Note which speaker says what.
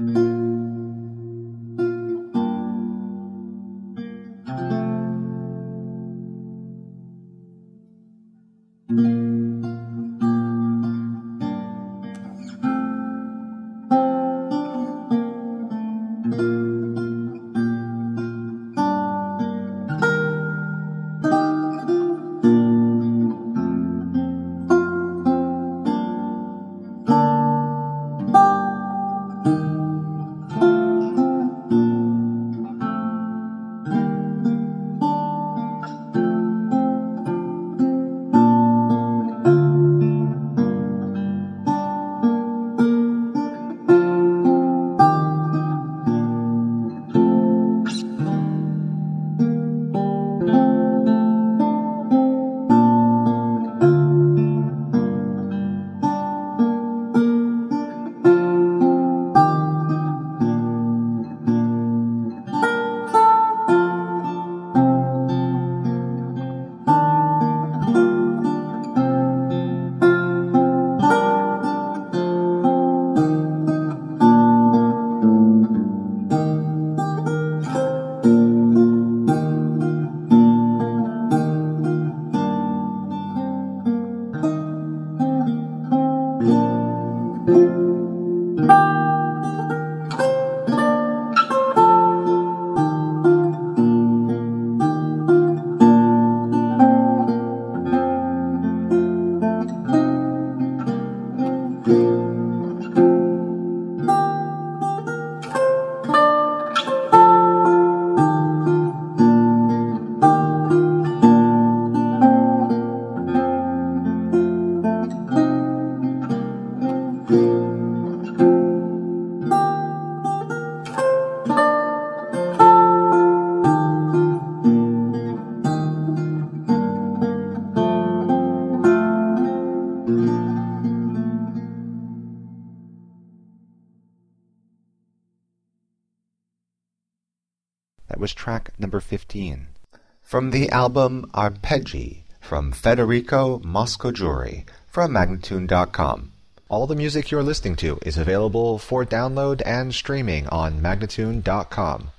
Speaker 1: That was track number 15. From the album Arpeggi from Federico Moscoggiuri from Magnatune.com. All the music you're listening to is available for download and streaming on Magnatune.com.